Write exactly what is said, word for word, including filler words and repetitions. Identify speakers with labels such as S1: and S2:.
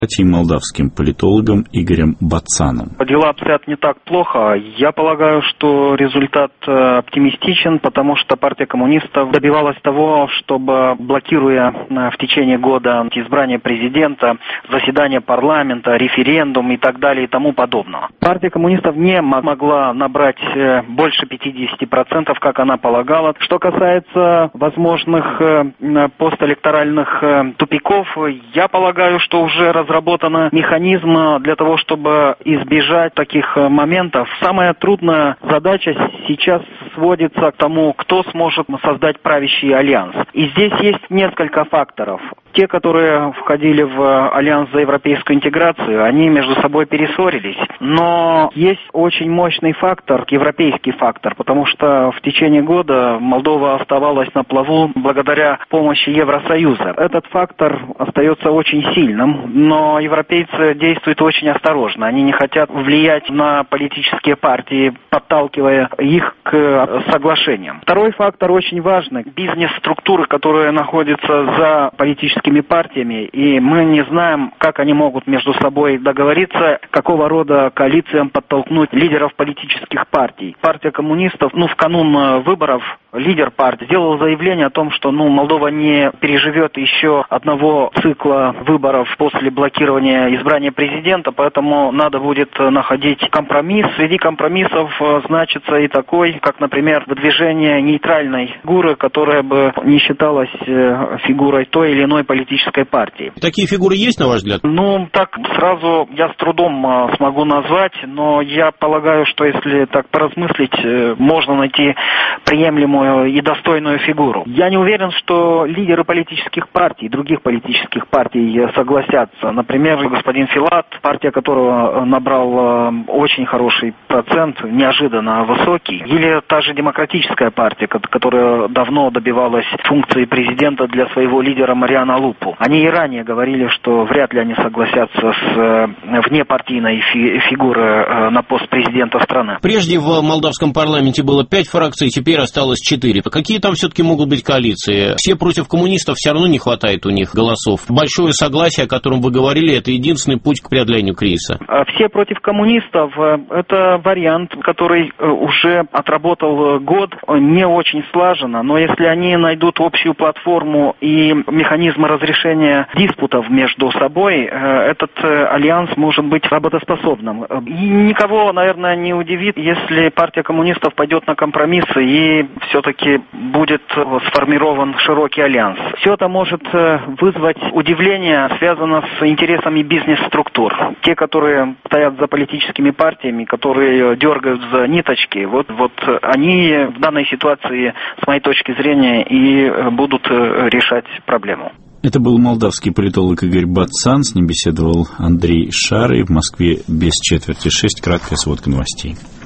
S1: и молдавским политологом Игорем Бацаном.
S2: Дела обстоят не так плохо. Я полагаю, что результат оптимистичен, потому что партия коммунистов добивалась того, чтобы, блокируя в течение года избрание президента, заседание парламента, референдум и так далее и тому подобное. Партия коммунистов не могла набрать больше пятьдесят процентов, как она полагала. Что касается возможных постэлекторальных тупиков, я полагаю, что уже разработан разработан механизм для того, чтобы избежать таких моментов. Самая трудная задача сейчас сводится к тому, кто сможет создать правящий альянс. И здесь есть несколько факторов. Те, которые входили в альянс за европейскую интеграцию, они между собой перессорились. Но есть очень мощный фактор, европейский фактор, потому что в течение года Молдова оставалась на плаву благодаря помощи Евросоюза. Этот фактор остается очень сильным, но европейцы действуют очень осторожно. Они не хотят влиять на политические партии, подталкивая их к соглашениям. Второй фактор очень важный. Бизнес-структуры, которые находятся за политическими партиями, и мы не знаем, как они могут между собой договориться, какого рода коалициям подтолкнуть лидеров политических партий. Партия коммунистов, ну, в канун выборов лидер партии сделал заявление о том, что, ну, Молдова не переживет еще одного цикла выборов после блокирования избрания президента, поэтому надо будет находить компромисс. Среди компромиссов значится и такой, как, например, выдвижение нейтральной фигуры, которая бы не считалась фигурой той или иной политической партии.
S3: Такие фигуры есть, на ваш взгляд?
S2: Ну, так сразу я с трудом смогу назвать, но я полагаю, что если так поразмыслить, можно найти приемлемую и достойную фигуру. Я не уверен, что лидеры политических партий, других политических партий согласятся. Например, господин Филат, партия которого набрал очень хороший процент, неожиданно высокий, или та же демократическая партия, которая давно добивалась функции президента для своего лидера Мариана Лупу. Они и ранее говорили, что вряд ли они согласятся с внепартийной фи- фигурой на пост президента страны.
S3: Прежде в молдавском парламенте было пять фракций, теперь осталось четыре. Какие там все-таки могут быть коалиции? Все против коммунистов, все равно не хватает у них голосов. Большое согласие, о котором вы говорили, это единственный путь к преодолению кризиса.
S2: Все против коммунистов – это вариант, который уже отработал год, не очень слаженно, но если они найдут общую платформу и механизмы разрешения диспутов между собой, этот альянс может быть работоспособным. И никого, наверное, не удивит, если партия коммунистов пойдет на компромиссы и все-таки будет сформирован широкий альянс. Все это может вызвать удивление, связано с интересами бизнес-структур. Те, которые стоят за политическими партиями, которые дергают за ниточки, вот, вот они в данной ситуации, с моей точки зрения, и будут решать проблему.
S1: Это был молдавский политолог Игорь Бацан, с ним беседовал Андрей Шарый. В Москве без четверти шесть, краткая сводка новостей.